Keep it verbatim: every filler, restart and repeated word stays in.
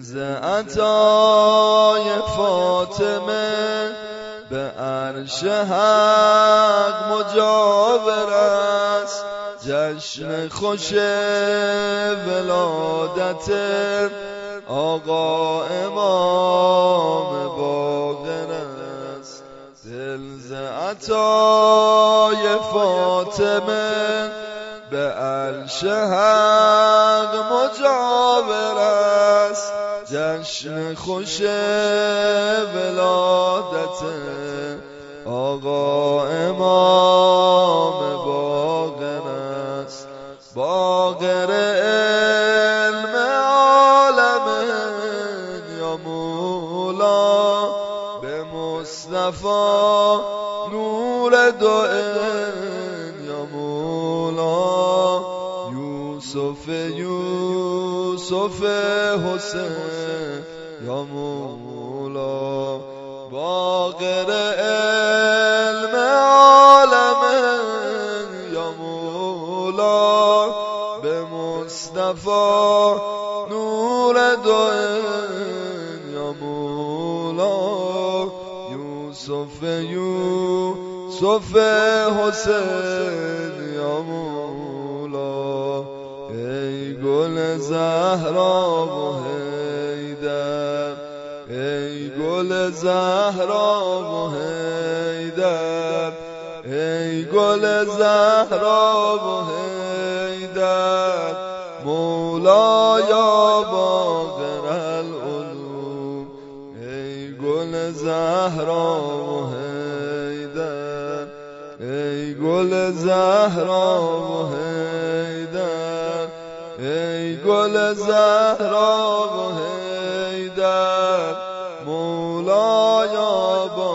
ز عطای فاطمه به عرش حق مجاور است. جشن خوش ولادت آقا امام باقر است. دل ز عطای فاطمه به عرش حق مجاور است. جشن خوش ولادت آقا امام باقر است. باقر علم عالم یا مولا به مصطفی نور دو یا مولا. یوسف یوسف حسین یا مولا. باقر علم عالم یا مولا به مصطفی نور دو یا مولا. یوسف یوسف حسین یا مولا. ای گل زهرا و حیدر، ای گل زهرا و حیدر، ای گل زهرا و حیدر. مولایا باقر العلوم. ای گل زهرا و حیدر، ای گل زهرا و حیدر، ای گل زهرا و حیدر. مولایا